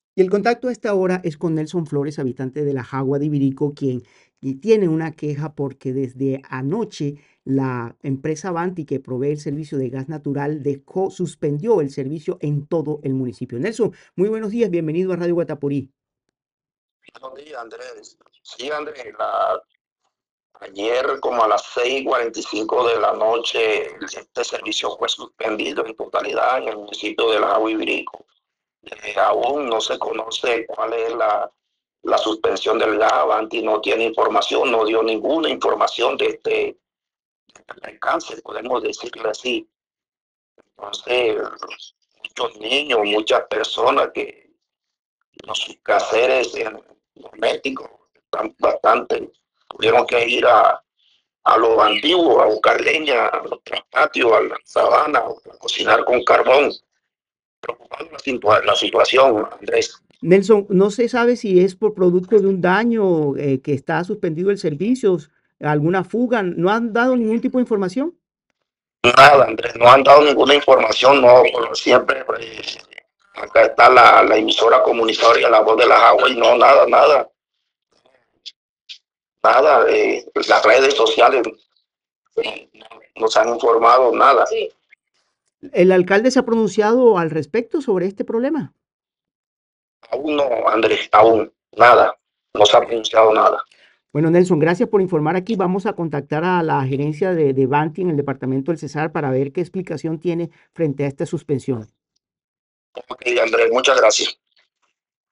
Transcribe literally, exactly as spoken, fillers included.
Y el contacto a esta hora es con Nelson Flores, habitante de la Jagua de Ibirico, quien y tiene una queja porque desde anoche la empresa Vanti, que provee el servicio de gas natural, dejó, suspendió el servicio en todo el municipio. Nelson, muy buenos días, bienvenido a Radio Guatapurí. Buenos días, Andrés. Sí, Andrés, la, ayer como a las seis y cuarenta y cinco de la noche, este servicio fue suspendido en totalidad en el municipio de La Ibirico. Eh, aún no se conoce cuál es la, la suspensión del gas. Avanti no tiene información, no dio ninguna información de este alcance, podemos decirlo así. Entonces, muchos niños, muchas personas que los quehaceres domésticos están bastante, tuvieron que ir a, a lo antiguo, a buscar leña, a los patios, a la sabana, a cocinar con carbón. Preocupado la, situa la situación, Andrés. Nelson, no se sabe si es por producto de un daño eh, que está suspendido el servicio, alguna fuga, ¿no han dado ningún tipo de información? Nada, Andrés, no han dado ninguna información, no, siempre pues, acá está la, la emisora comunitaria, la voz de las aguas, y no, nada, nada, nada, eh, las redes sociales eh, no nos han informado nada. Sí. ¿El alcalde se ha pronunciado al respecto sobre este problema? Aún no, Andrés, aún, nada, no se ha pronunciado nada. Bueno, Nelson, gracias por informar aquí. Vamos a contactar a la gerencia de, de Banti en el departamento del Cesar para ver qué explicación tiene frente a esta suspensión. Ok, Andrés, muchas gracias.